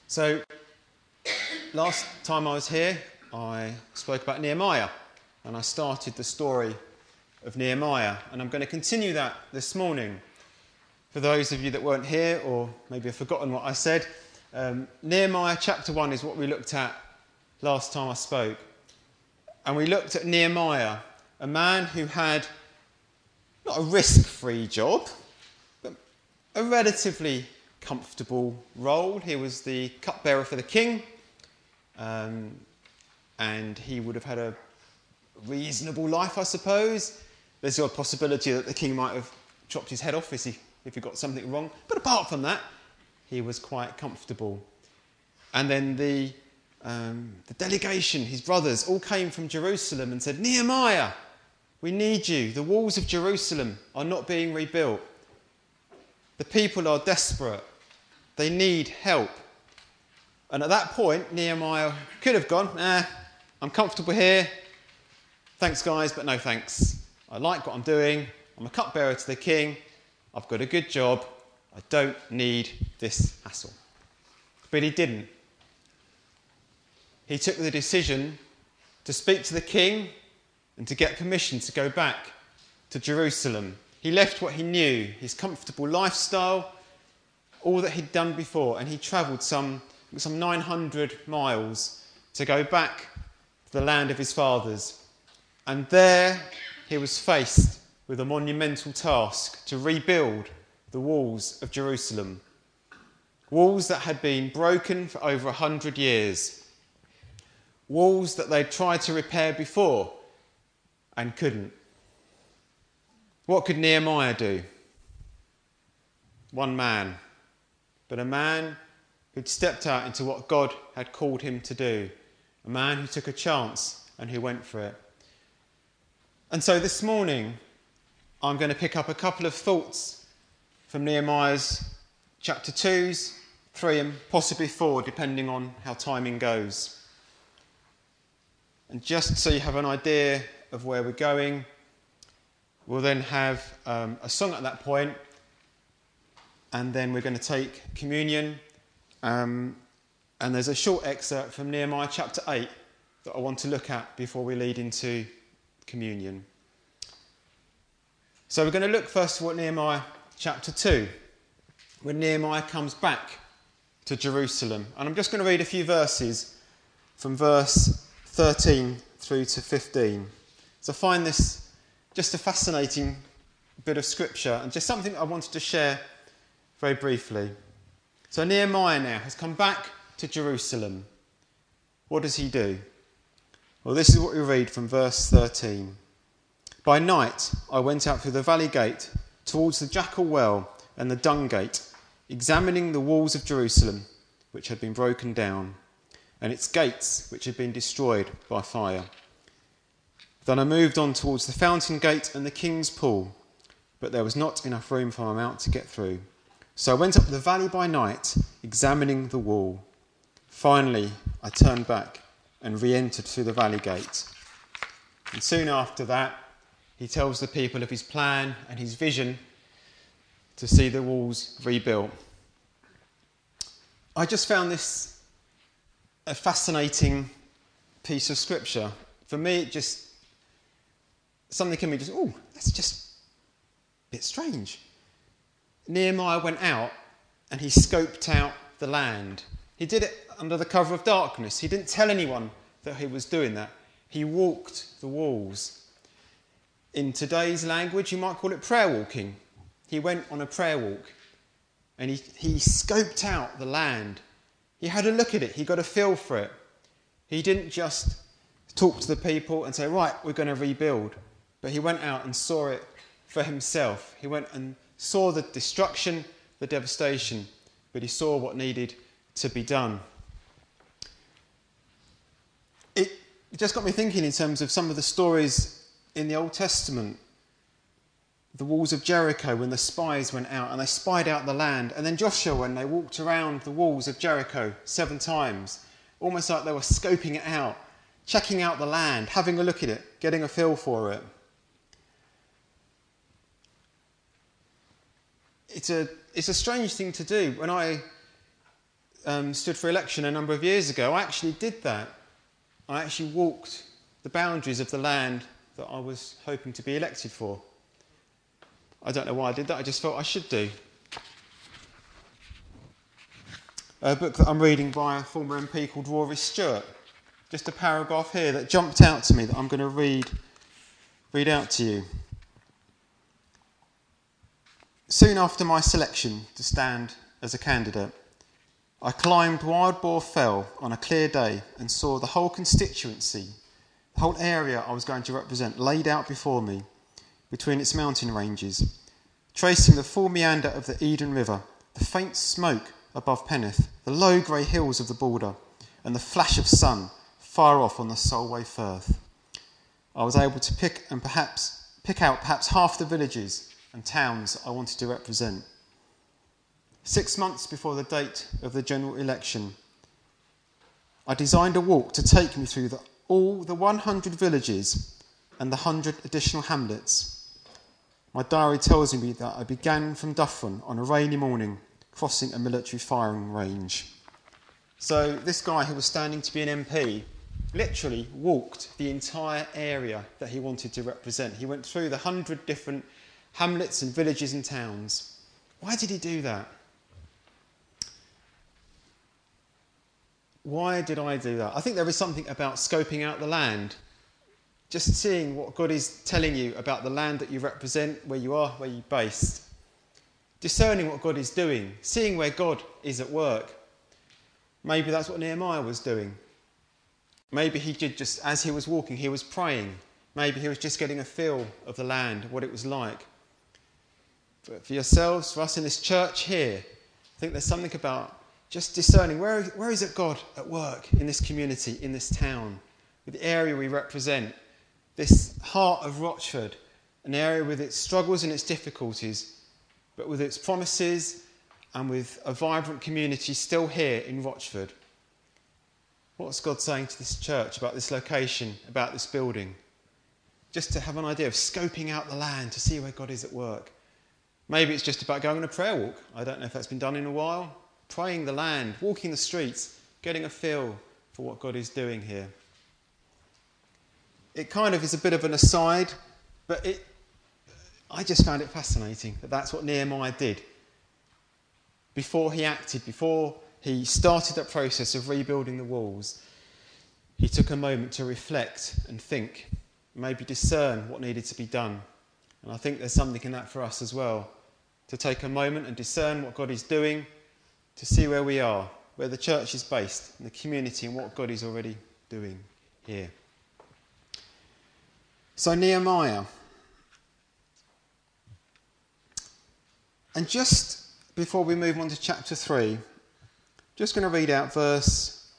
So, last time I was here, I spoke about Nehemiah, and I started the story of Nehemiah, and I'm going to continue that this morning. For those of you that weren't here, or maybe have forgotten what I said, Nehemiah chapter 1 is what we looked at last time I spoke. And we looked at Nehemiah, a man who had not a risk-free job, but a relatively comfortable role. He was the cupbearer for the king, and he would have had a reasonable life, I suppose. There's the odd possibility that the king might have chopped his head off if he got something wrong. But apart from that, he was quite comfortable. And then the delegation, his brothers, all came from Jerusalem and said, "Nehemiah, we need you. The walls of Jerusalem are not being rebuilt. The people are desperate. They need help." And at that point, Nehemiah could have gone, I'm comfortable here. Thanks, guys, but no thanks. I like what I'm doing. I'm a cupbearer to the king. I've got a good job. I don't need this hassle. But he didn't. He took the decision to speak to the king and to get permission to go back to Jerusalem. He left what he knew, his comfortable lifestyle, all that he'd done before, and he travelled some 900 miles to go back to the land of his fathers. And there he was faced with a monumental task to rebuild the walls of Jerusalem. Walls that had been broken for over 100 years. Walls that they'd tried to repair before and couldn't. What could Nehemiah do? One man, but a man who'd stepped out into what God had called him to do. A man who took a chance and who went for it. And so this morning, I'm going to pick up a couple of thoughts from Nehemiah's chapter 2s, 3 and possibly 4, depending on how timing goes. And just so you have an idea of where we're going, we'll then have a song at that point, and then we're going to take communion. And there's a short excerpt from Nehemiah chapter 8 that I want to look at before we lead into communion. So we're going to look first of all at Nehemiah chapter 2, when Nehemiah comes back to Jerusalem. And I'm just going to read a few verses from verse 13 through to 15. So I find this just a fascinating bit of scripture and just something I wanted to share very briefly. So Nehemiah now has come back to Jerusalem. What does he do? Well, this is what we read from verse 13. "By night I went out through the valley gate towards the Jackal Well and the Dung Gate, examining the walls of Jerusalem, which had been broken down, and its gates, which had been destroyed by fire. Then I moved on towards the Fountain Gate and the King's Pool, but there was not enough room for my mount to get through. So I went up the valley by night, examining the wall. Finally, I turned back and re-entered through the valley gate." And soon after that, he tells the people of his plan and his vision to see the walls rebuilt. I just found this a fascinating piece of scripture. For me, it just, something in me just, that's just a bit strange. Nehemiah went out and he scoped out the land. He did it under the cover of darkness. He didn't tell anyone that he was doing that. He walked the walls. In today's language, you might call it prayer walking. He went on a prayer walk and he scoped out the land. He had a look at it. He got a feel for it. He didn't just talk to the people and say, right, we're going to rebuild. But he went out and saw it for himself. He went and saw the destruction, the devastation, but he saw what needed to be done. It just got me thinking in terms of some of the stories in the Old Testament. The walls of Jericho, when the spies went out and they spied out the land, and then Joshua, when they walked around the walls of Jericho 7 times, almost like they were scoping it out, checking out the land, having a look at it, getting a feel for it. It's a strange thing to do. When I stood for election a number of years ago, I actually did that. I actually walked the boundaries of the land that I was hoping to be elected for. I don't know why I did that, I just felt I should do. A book that I'm reading by a former MP called Rory Stewart. Just a paragraph here that jumped out to me that I'm going to read out to you. Soon after my selection to stand as a candidate, I climbed Wild Boar Fell on a clear day and saw the whole constituency, the whole area I was going to represent, laid out before me between its mountain ranges, tracing the full meander of the Eden River, the faint smoke above Penrith, the low grey hills of the border, and the flash of sun far off on the Solway Firth. I was able to pick out perhaps half the villages and towns I wanted to represent. 6 months before the date of the general election, I designed a walk to take me through all the 100 villages and the 100 additional hamlets. My diary tells me that I began from Dufferin on a rainy morning, crossing a military firing range. So this guy who was standing to be an MP literally walked the entire area that he wanted to represent. He went through the 100 different hamlets and villages and towns. Why did he do that? Why did I do that? I think there is something about scoping out the land. Just seeing what God is telling you about the land that you represent, where you are, where you're based. Discerning what God is doing. Seeing where God is at work. Maybe that's what Nehemiah was doing. Maybe he did just, as he was walking, he was praying. Maybe he was just getting a feel of the land, what it was like. But for yourselves, for us in this church here, I think there's something about just discerning where is it God at work in this community, in this town, with the area we represent, this heart of Rochford, an area with its struggles and its difficulties, but with its promises and with a vibrant community still here in Rochford. What's God saying to this church about this location, about this building? Just to have an idea of scoping out the land to see where God is at work. Maybe it's just about going on a prayer walk. I don't know if that's been done in a while. Praying the land, walking the streets, getting a feel for what God is doing here. It kind of is a bit of an aside, but I just found it fascinating that that's what Nehemiah did. Before he acted, before he started that process of rebuilding the walls, he took a moment to reflect and think, maybe discern what needed to be done. And I think there's something in that for us as well, to take a moment and discern what God is doing, to see where we are, where the church is based, in the community, and what God is already doing here. So Nehemiah. And just before we move on to chapter 3, just going to read out verse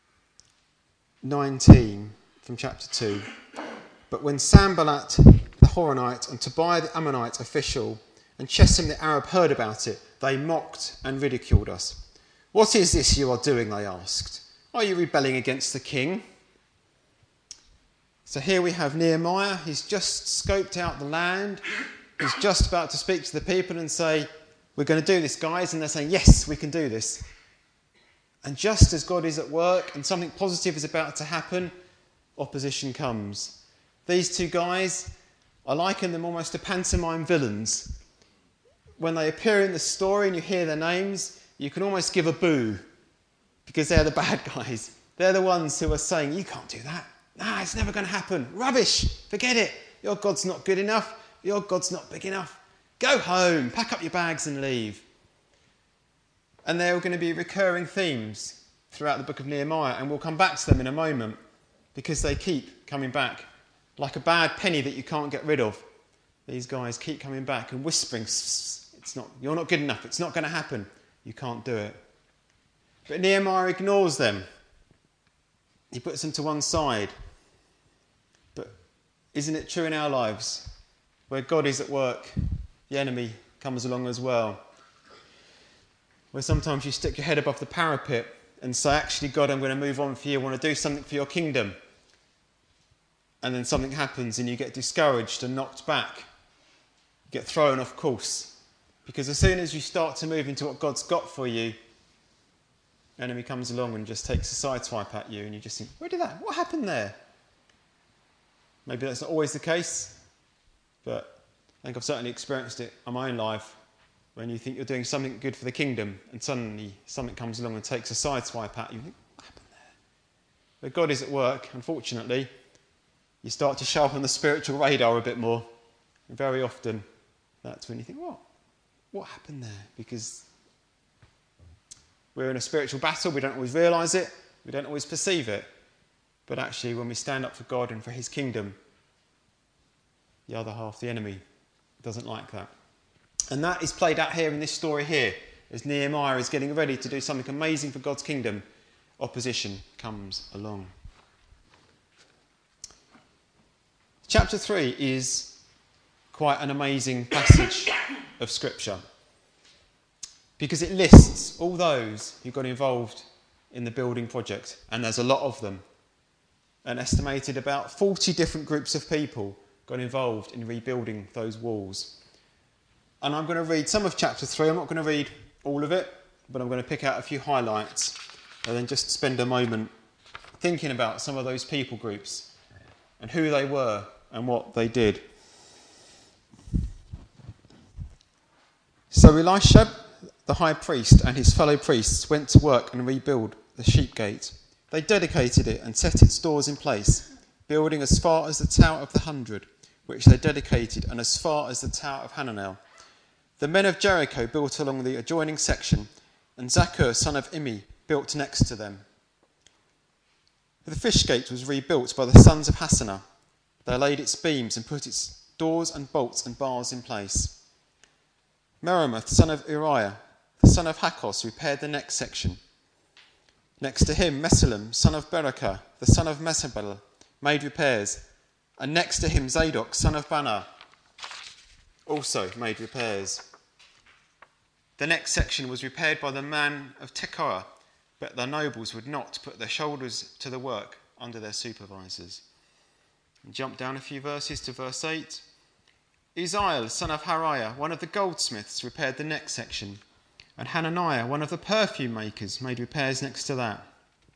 19 from chapter 2. But when Sanballat the Horonite and Tobiah the Ammonite official and Chesem the Arab heard about it, they mocked and ridiculed us. What is this you are doing, they asked. Are you rebelling against the king? So here we have Nehemiah. He's just scoped out the land. He's just about to speak to the people and say, we're going to do this, guys. And they're saying, yes, we can do this. And just as God is at work and something positive is about to happen, opposition comes. These two guys, I liken them almost to pantomime villains. When they appear in the story and you hear their names, you can almost give a boo because they're the bad guys. They're the ones who are saying, you can't do that. Nah, it's never going to happen. Rubbish. Forget it. Your God's not good enough. Your God's not big enough. Go home. Pack up your bags and leave. And there are going to be recurring themes throughout the book of Nehemiah, and we'll come back to them in a moment because they keep coming back. Like a bad penny that you can't get rid of. These guys keep coming back and whispering, you're not good enough. It's not going to happen. You can't do it. But Nehemiah ignores them. He puts them to one side. But isn't it true in our lives? Where God is at work, the enemy comes along as well. Where sometimes you stick your head above the parapet and say, actually, God, I'm going to move on for you. I want to do something for your kingdom. And then something happens and you get discouraged and knocked back. You get thrown off course. Because as soon as you start to move into what God's got for you, enemy comes along and just takes a sideswipe at you and you just think, what happened there? Maybe that's not always the case, but I think I've certainly experienced it in my own life when you think you're doing something good for the kingdom and suddenly something comes along and takes a sideswipe at you. You think, what happened there? But God is at work, unfortunately. You start to sharpen the spiritual radar a bit more. And very often, that's when you think, what happened there? Because we're in a spiritual battle, we don't always realise it, we don't always perceive it. But actually, when we stand up for God and for his kingdom, the other half, the enemy, doesn't like that. And that is played out here in this story here. As Nehemiah is getting ready to do something amazing for God's kingdom, opposition comes along. Chapter 3 is quite an amazing passage of Scripture because it lists all those who got involved in the building project, and there's a lot of them. An estimated about 40 different groups of people got involved in rebuilding those walls. And I'm going to read some of chapter 3. I'm not going to read all of it, but I'm going to pick out a few highlights and then just spend a moment thinking about some of those people groups and who they were and what they did. So Elisha, the high priest, and his fellow priests went to work and rebuild the sheep gate. They dedicated it and set its doors in place, building as far as the Tower of the 100, which they dedicated, and as far as the Tower of Hananel. The men of Jericho built along the adjoining section, and Zaccur, son of Imi, built next to them. The fish gate was rebuilt by the sons of Hassanah. They laid its beams and put its doors and bolts and bars in place. Meremoth, son of Uriah, the son of Hakos, repaired the next section. Next to him, Mesullam, son of Berekah, the son of Mesabel, made repairs. And next to him, Zadok, son of Bana, also made repairs. The next section was repaired by the man of Tekoa, but the nobles would not put their shoulders to the work under their supervisors. And jump down a few verses to verse 8. Uzziel, son of Hariah, one of the goldsmiths, repaired the next section, and Hananiah, one of the perfume makers, made repairs next to that.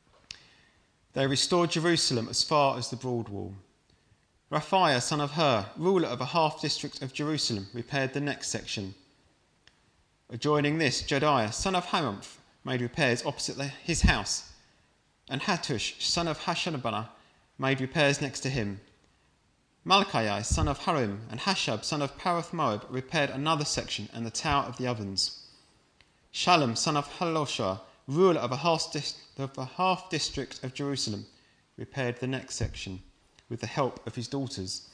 They restored Jerusalem as far as the broad wall. Raphiah, son of Hur, ruler of a half-district of Jerusalem, repaired the next section. Adjoining this, Jediah, son of Hamamph, made repairs opposite his house, and Hattush, son of Hashabnah, made repairs next to him. Malchiah, son of Harim, and Hashab, son of Parath Moab, repaired another section and the Tower of the Ovens. Shalom, son of Haloshah, ruler of a half-district of Jerusalem, repaired the next section with the help of his daughters.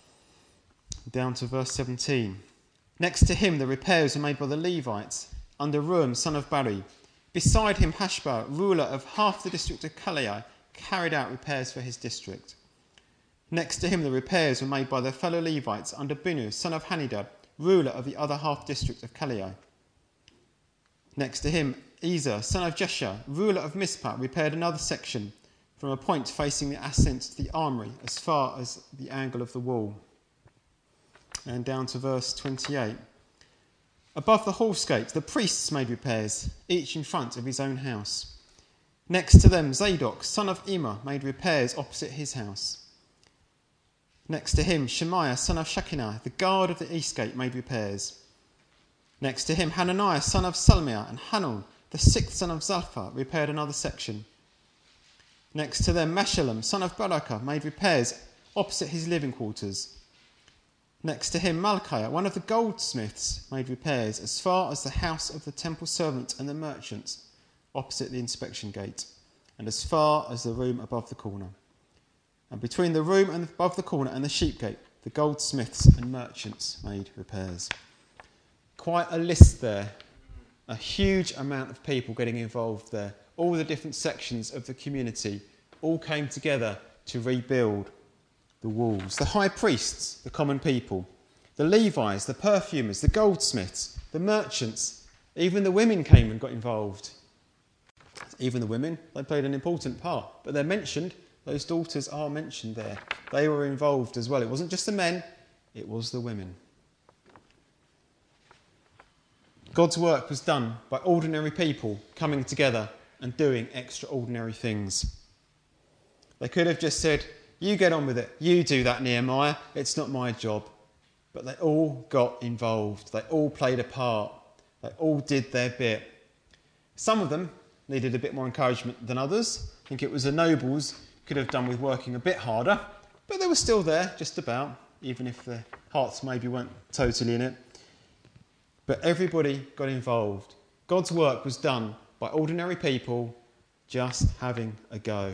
Down to verse 17. Next to him, the repairs were made by the Levites, under Ruam, son of Bari. Beside him, Hashbah, ruler of half the district of Kaliah, carried out repairs for his district. Next to him, the repairs were made by their fellow Levites, under Binu, son of Hanidab, ruler of the other half district of Kaliah. Next to him, Ezer, son of Jesha, ruler of Mizpah, repaired another section from a point facing the ascent to the armoury as far as the angle of the wall. And down to verse 28. Above the horse gate, the priests made repairs, each in front of his own house. Next to them, Zadok, son of Immer, made repairs opposite his house. Next to him, Shemaiah, son of Shekinah, the guard of the east gate, made repairs. Next to him, Hananiah, son of Salmiah, and Hanun, the sixth son of Zalphah, repaired another section. Next to them, Meshullam, son of Berekah, made repairs opposite his living quarters. Next to him, Malchiah, one of the goldsmiths, made repairs as far as the house of the temple servant and the merchants, opposite the inspection gate, and as far as the room above the corner. And between the room and above the corner and the sheep gate, the goldsmiths and merchants made repairs. Quite a list there. A huge amount of people getting involved there. All the different sections of the community all came together to rebuild the walls. The high priests, the common people, the Levites, the perfumers, the goldsmiths, the merchants, even the women came and got involved. Even the women, they played an important part, but they're mentioned. Those daughters are mentioned there. They were involved as well. It wasn't just the men, it was the women. God's work was done by ordinary people coming together and doing extraordinary things. They could have just said, you get on with it, you do that, Nehemiah, it's not my job. But they all got involved, they all played a part, they all did their bit. Some of them needed a bit more encouragement than others. I think it was the nobles could have done with working a bit harder, but they were still there, just about, even if their hearts maybe weren't totally in it. But everybody got involved. God's work was done by ordinary people just having a go.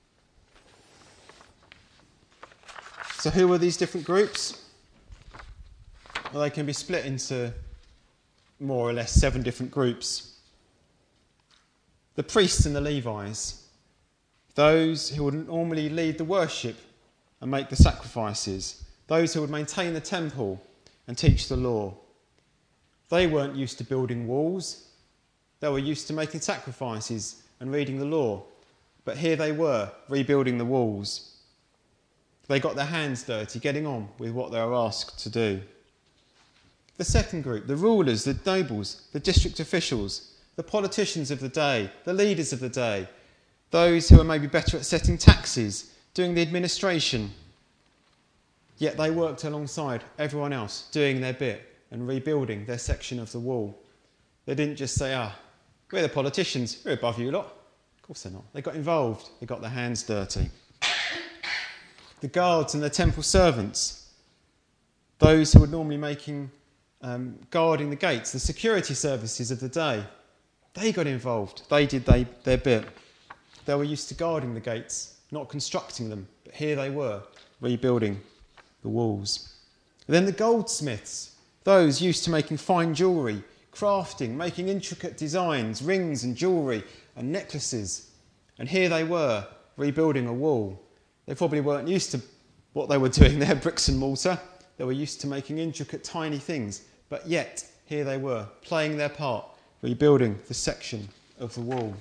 So who were these different groups? Well, they can be split into more or less 7 different groups. The priests and the Levites, those who would normally lead the worship and make the sacrifices, those who would maintain the temple and teach the law. They weren't used to building walls. They were used to making sacrifices and reading the law. But here they were, rebuilding the walls. They got their hands dirty, getting on with what they were asked to do. The second group, the rulers, the nobles, the district officials, the politicians of the day, the leaders of the day, those who were maybe better at setting taxes, doing the administration. Yet they worked alongside everyone else, doing their bit and rebuilding their section of the wall. They didn't just say, we're the politicians, we're above you lot. Of course they're not. They got involved, they got their hands dirty. The guards and the temple servants, those who were normally guarding the gates, the security services of the day, they got involved. They did their bit. They were used to guarding the gates, not constructing them, but here they were, rebuilding the walls. And then the goldsmiths, those used to making fine jewellery, crafting, making intricate designs, rings and jewellery and necklaces. And here they were, rebuilding a wall. They probably weren't used to what they were doing there, bricks and mortar. They were used to making intricate, tiny things. But yet, here they were, playing their part, rebuilding the section of the wall.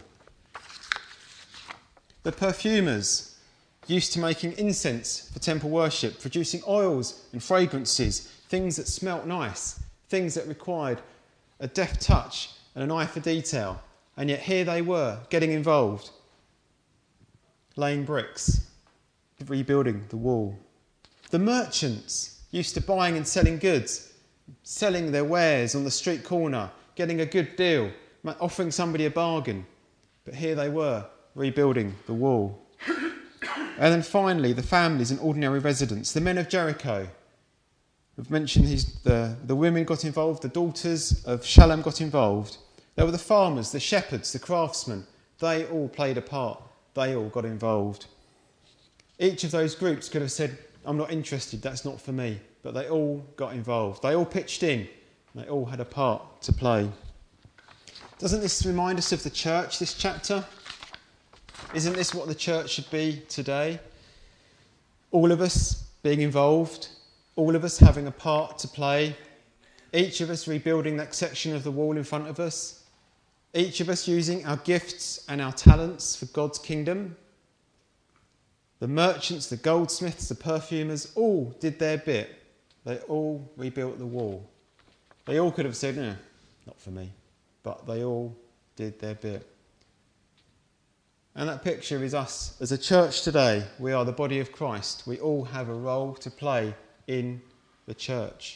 The perfumers, used to making incense for temple worship, producing oils and fragrances, things that smelt nice, things that required a deft touch and an eye for detail. And yet here they were, getting involved, laying bricks, rebuilding the wall. The merchants, used to buying and selling goods, selling their wares on the street corner, getting a good deal, offering somebody a bargain. But here they were, rebuilding the wall. And then finally, the families and ordinary residents, the men of Jericho. We've mentioned the women got involved, the daughters of Shalom got involved. There were the farmers, the shepherds, the craftsmen. They all played a part. They all got involved. Each of those groups could have said, I'm not interested, that's not for me. But they all got involved. They all pitched in. They all had a part to play. Doesn't this remind us of the church, this chapter? Isn't this what the church should be today? All of us being involved, all of us having a part to play, each of us rebuilding that section of the wall in front of us, each of us using our gifts and our talents for God's kingdom. The merchants, the goldsmiths, the perfumers all did their bit. They all rebuilt the wall. They all could have said, no, not for me. But they all did their bit. And that picture is us. As a church today, we are the body of Christ. We all have a role to play in the church.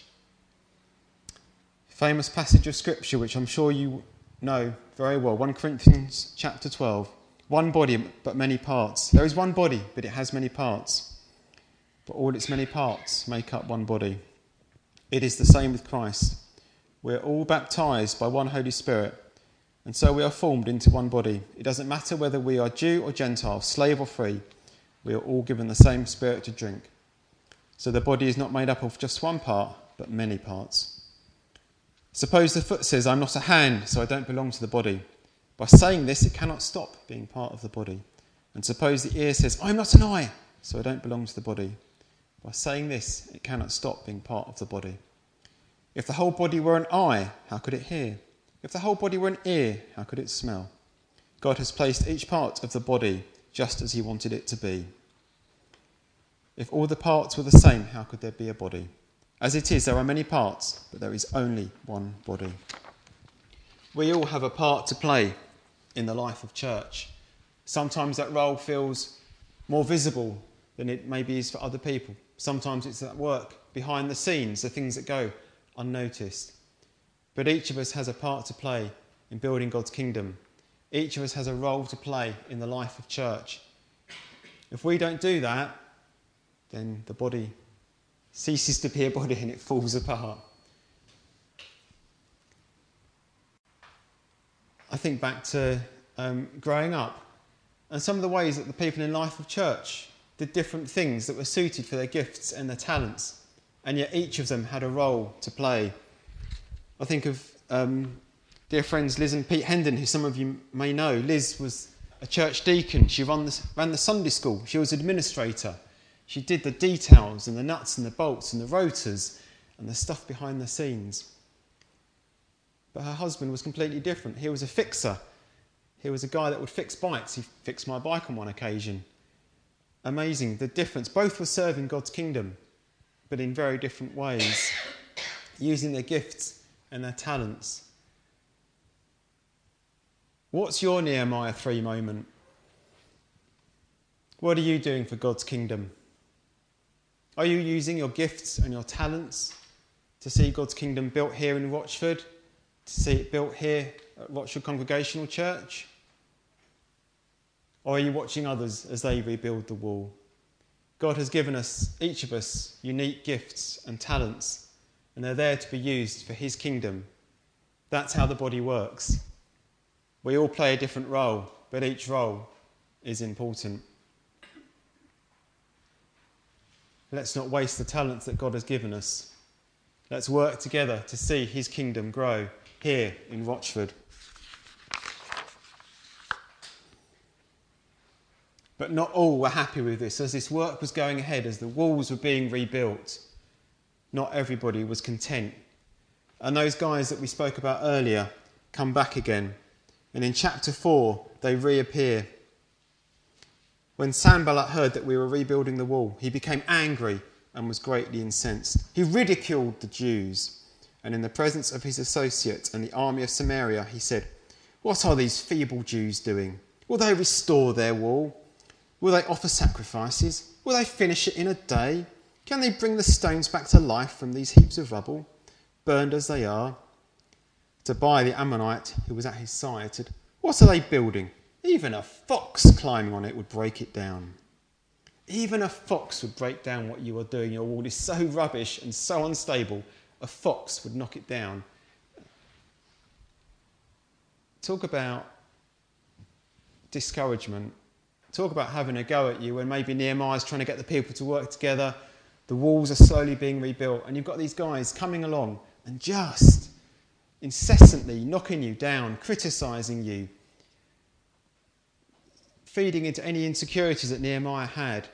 Famous passage of scripture, which I'm sure you know very well, 1 Corinthians chapter 12. One body, but many parts. There is one body, but it has many parts. But all its many parts make up one body. It is the same with Christ. We are all baptised by one Holy Spirit, and so we are formed into one body. It doesn't matter whether we are Jew or Gentile, slave or free. We are all given the same Spirit to drink. So the body is not made up of just one part, but many parts. Suppose the foot says, I'm not a hand, so I don't belong to the body. By saying this, it cannot stop being part of the body. And suppose the ear says, I'm not an eye, so I don't belong to the body. By saying this, it cannot stop being part of the body. If the whole body were an eye, how could it hear? If the whole body were an ear, how could it smell? God has placed each part of the body just as he wanted it to be. If all the parts were the same, how could there be a body? As it is, there are many parts, but there is only one body. We all have a part to play. in the life of church. Sometimes that role feels more visible than it maybe is for other people. Sometimes it's that work behind the scenes, the things that go unnoticed. But each of us has a part to play in building God's kingdom. Each of us has a role to play in the life of church. If we don't do that, then the body ceases to be a body and it falls apart. I think back to growing up and some of the ways that the people in life of church did different things that were suited for their gifts and their talents, and yet each of them had a role to play. I think of dear friends Liz and Pete Hendon, who some of you may know. Liz was a church deacon. She ran the Sunday school. She was administrator. She did the details and the nuts and the bolts and the rotors and the stuff behind the scenes. But her husband was completely different. He was a fixer. He was a guy that would fix bikes. He fixed my bike on one occasion. Amazing, the difference. Both were serving God's kingdom, but in very different ways, using their gifts and their talents. What's your Nehemiah 3 moment? What are you doing for God's kingdom? Are you using your gifts and your talents to see God's kingdom built here in Rochford? To see it built here at Rochford Congregational Church? Or are you watching others as they rebuild the wall? God has given us, each of us, unique gifts and talents, and they're there to be used for his kingdom. That's how the body works. We all play a different role, but each role is important. Let's not waste the talents that God has given us. Let's work together to see his kingdom grow here in Rochford. But not all were happy with this. As this work was going ahead, as the walls were being rebuilt, not everybody was content. And those guys that we spoke about earlier come back again. And in chapter 4, they reappear. When Sanballat heard that we were rebuilding the wall, he became angry and was greatly incensed. He ridiculed the Jews. And in the presence of his associates and the army of Samaria, he said, "What are these feeble Jews doing? Will they restore their wall? Will they offer sacrifices? Will they finish it in a day? Can they bring the stones back to life from these heaps of rubble, burned as they are?" Tobiah the Ammonite, who was at his side, said, "What are they building? Even a fox climbing on it would break it down." Even a fox would break down what you are doing. Your wall is so rubbish and so unstable, a fox would knock it down. Talk about discouragement. Talk about having a go at you when maybe Nehemiah's trying to get the people to work together. The walls are slowly being rebuilt, and you've got these guys coming along and just incessantly knocking you down, criticising you, feeding into any insecurities that Nehemiah had,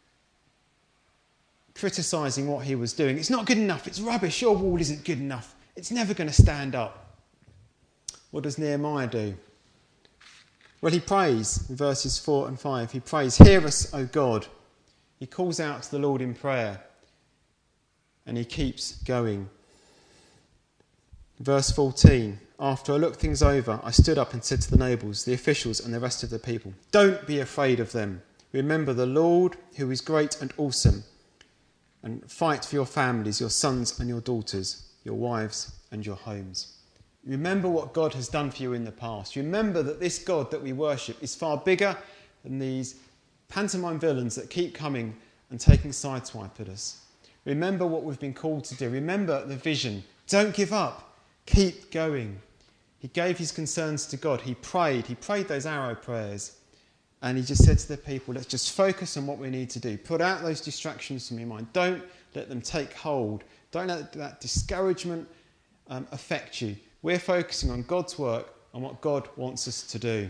criticising what he was doing. It's not good enough. It's rubbish. Your wall isn't good enough. It's never going to stand up. What does Nehemiah do? Well, he prays in verses 4 and 5. He prays, "Hear us, O God." He calls out to the Lord in prayer, and he keeps going. Verse 14, "After I looked things over, I stood up and said to the nobles, the officials, and the rest of the people, 'Don't be afraid of them. Remember the Lord, who is great and awesome, and fight for your families, your sons and your daughters, your wives and your homes.'" Remember what God has done for you in the past. Remember that this God that we worship is far bigger than these pantomime villains that keep coming and taking sideswipe at us. Remember what we've been called to do. Remember the vision. Don't give up. Keep going. He gave his concerns to God. He prayed those arrow prayers. And he just said to the people, let's just focus on what we need to do. Put out those distractions from your mind. Don't let them take hold. Don't let that discouragement affect you. We're focusing on God's work and what God wants us to do.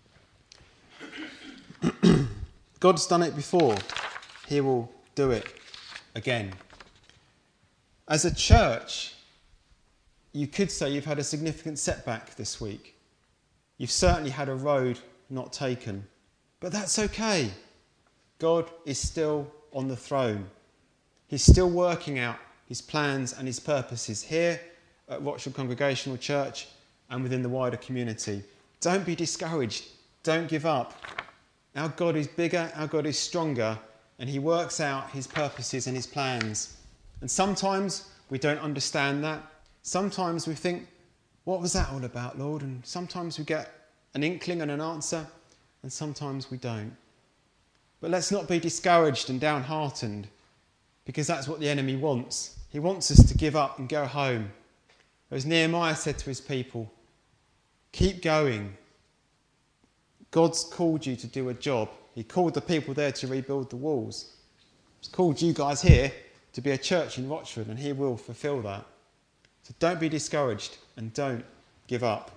God's done it before. He will do it again. As a church, you could say you've had a significant setback this week. You've certainly had a road not taken. But that's okay. God is still on the throne. He's still working out his plans and his purposes here at Rochford Congregational Church and within the wider community. Don't be discouraged. Don't give up. Our God is bigger, our God is stronger, and he works out his purposes and his plans. And sometimes we don't understand that. Sometimes we think, what was that all about, Lord? And sometimes we get an inkling and an answer, and sometimes we don't. But let's not be discouraged and downhearted, because that's what the enemy wants. He wants us to give up and go home. As Nehemiah said to his people, keep going. God's called you to do a job. He called the people there to rebuild the walls. He's called you guys here to be a church in Rochford, and he will fulfill that. So don't be discouraged and don't give up.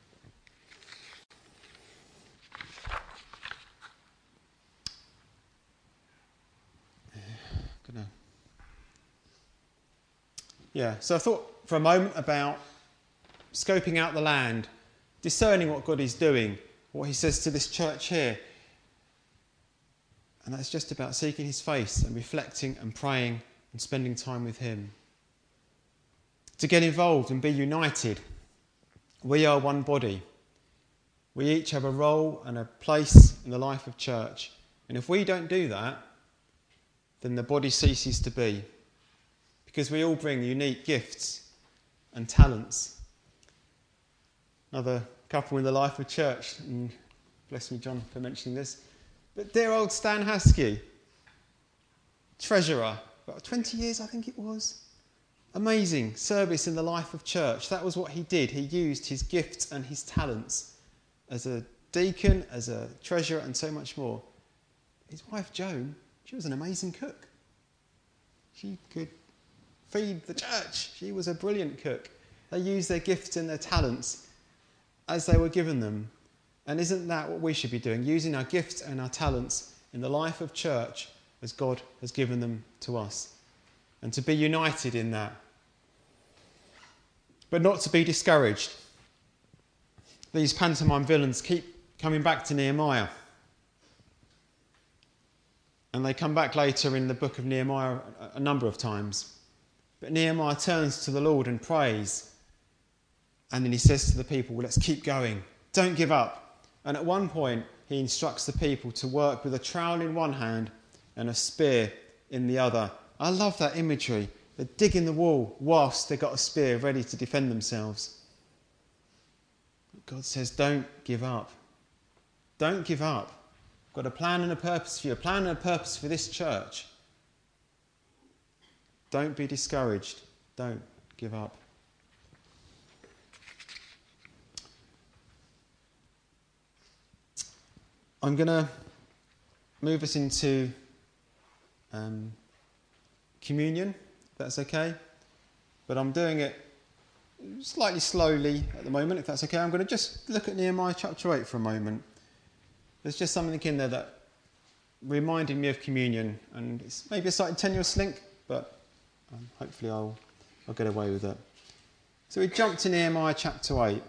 So I thought for a moment about scoping out the land, discerning what God is doing, what he says to this church here. And that's just about seeking his face and reflecting and praying and spending time with him. To get involved and be united. We are one body. We each have a role and a place in the life of church. And if we don't do that, then the body ceases to be. Because we all bring unique gifts and talents. Another couple in the life of church, and bless me, John, for mentioning this, but dear old Stan Haskey, treasurer, about 20 years I think it was. Amazing service in the life of church. That was what he did. He used his gifts and his talents as a deacon, as a treasurer, and so much more. His wife Joan, she was an amazing cook. She could feed the church. She was a brilliant cook. They used their gifts and their talents as they were given them. And isn't that what we should be doing? Using our gifts and our talents in the life of church as God has given them to us. And to be united in that. But not to be discouraged. These pantomime villains keep coming back to Nehemiah. And they come back later in the book of Nehemiah a number of times. But Nehemiah turns to the Lord and prays. And then he says to the people, well, let's keep going. Don't give up. And at one point, he instructs the people to work with a trowel in one hand and a spear in the other. I love that imagery. They're digging the wall whilst they've got a spear ready to defend themselves. God says, don't give up. Don't give up. I've got a plan and a purpose for you, a plan and a purpose for this church. Don't be discouraged. Don't give up. I'm going to move us into communion, if that's okay. But I'm doing it slightly slowly at the moment, if that's okay. I'm going to just look at Nehemiah chapter 8 for a moment. There's just something in there that reminded me of communion, and it's maybe a slightly tenuous link, but hopefully I'll get away with it. So we jump to Nehemiah chapter 8.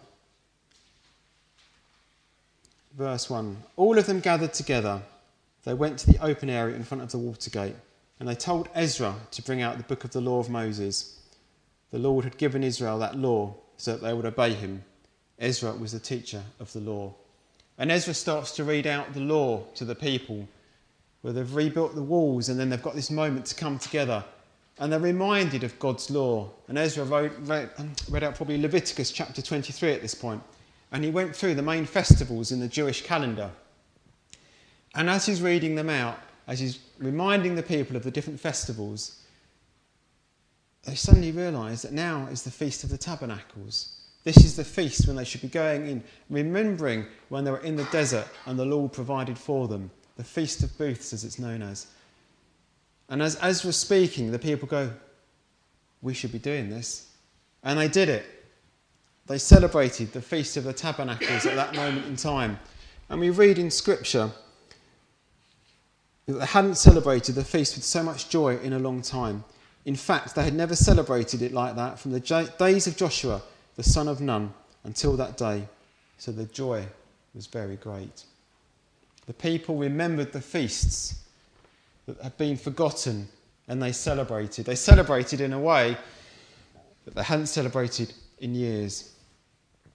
Verse 1. All of them gathered together. They went to the open area in front of the water gate, and they told Ezra to bring out the book of the law of Moses. The Lord had given Israel that law so that they would obey him. Ezra was the teacher of the law. And Ezra starts to read out the law to the people, where they've rebuilt the walls, and then they've got this moment to come together. And they're reminded of God's law. And Ezra read out probably Leviticus chapter 23 at this point. And he went through the main festivals in the Jewish calendar. And as he's reading them out, as he's reminding the people of the different festivals, they suddenly realise that now is the Feast of the Tabernacles. This is the feast when they should be going in, remembering when they were in the desert and the Lord provided for them. The Feast of Booths, as it's known as. And as Ezra's speaking, the people go, we should be doing this. And they did it. They celebrated the Feast of the Tabernacles at that moment in time. And we read in Scripture that they hadn't celebrated the feast with so much joy in a long time. In fact, they had never celebrated it like that from the days of Joshua, the son of Nun, until that day. So the joy was very great. The people remembered the feasts that had been forgotten, and they celebrated. They celebrated in a way that they hadn't celebrated in years.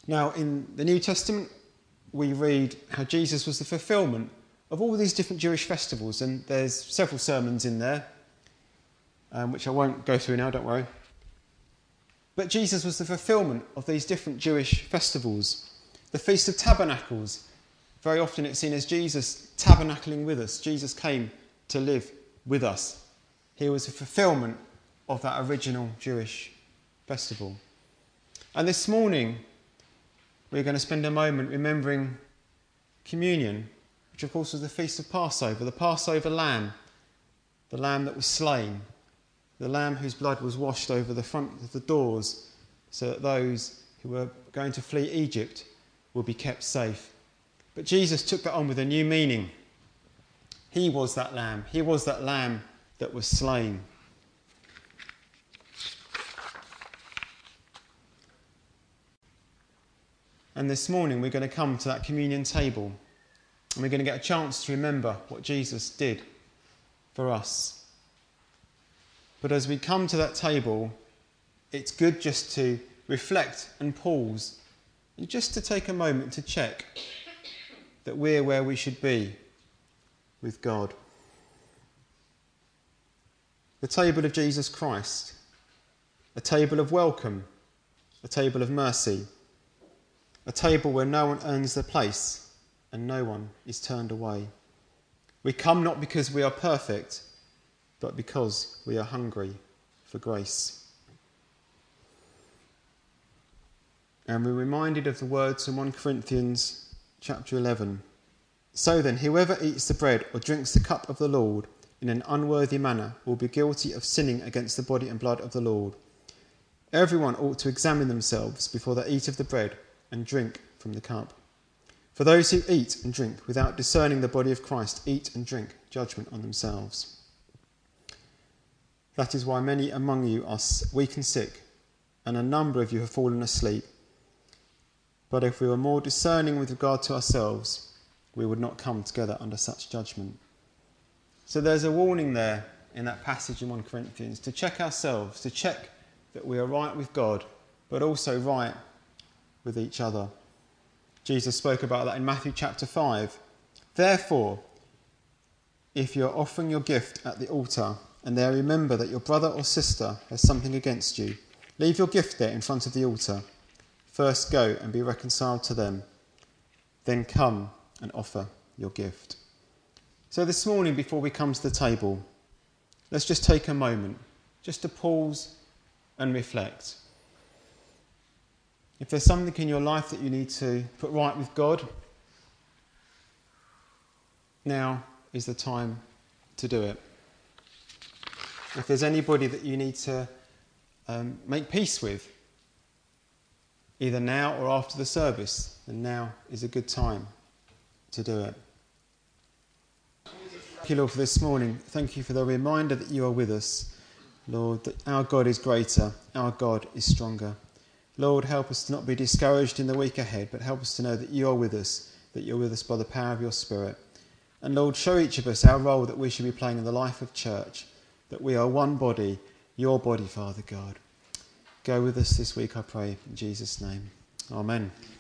Now, in the New Testament, we read how Jesus was the fulfilment of all these different Jewish festivals, and there's several sermons in there, which I won't go through now, don't worry. But Jesus was the fulfilment of these different Jewish festivals. The Feast of Tabernacles, very often it's seen as Jesus tabernacling with us. Jesus came to live with us. He was a fulfilment of that original Jewish festival. And this morning, we're going to spend a moment remembering communion, which of course was the Feast of Passover, the Passover lamb, the lamb that was slain, the lamb whose blood was washed over the front of the doors so that those who were going to flee Egypt will be kept safe. But Jesus took that on with a new meaning. He was that lamb. He was that lamb that was slain. And this morning we're going to come to that communion table and we're going to get a chance to remember what Jesus did for us. But as we come to that table, it's good just to reflect and pause and just to take a moment to check that we're where we should be with God. The table of Jesus Christ, a table of welcome, a table of mercy, a table where no one earns their place and no one is turned away. We come not because we are perfect, but because we are hungry for grace. And we're reminded of the words in 1 Corinthians chapter 11. So then, whoever eats the bread or drinks the cup of the Lord in an unworthy manner will be guilty of sinning against the body and blood of the Lord. Everyone ought to examine themselves before they eat of the bread and drink from the cup. For those who eat and drink without discerning the body of Christ eat and drink judgment on themselves. That is why many among you are weak and sick, and a number of you have fallen asleep. But if we were more discerning with regard to ourselves, we would not come together under such judgment. So there's a warning there in that passage in 1 Corinthians to check ourselves, to check that we are right with God, but also right with each other. Jesus spoke about that in Matthew chapter 5. Therefore, if you're offering your gift at the altar and there remember that your brother or sister has something against you, leave your gift there in front of the altar. First go and be reconciled to them. Then come and offer your gift. So this morning, before we come to the table, let's just take a moment just to pause and reflect. If there's something in your life that you need to put right with God, now is the time to do it. If there's anybody that you need to make peace with, either now or after the service, then now is a good time to do it. Thank you, Lord, for this morning. Thank you for the reminder that you are with us, Lord, that our God is greater, our God is stronger. Lord, help us to not be discouraged in the week ahead, but help us to know that you are with us, that you're with us by the power of your Spirit. And Lord, show each of us our role that we should be playing in the life of church, that we are one body, your body, Father God. Go with us this week, I pray, in Jesus' name. Amen.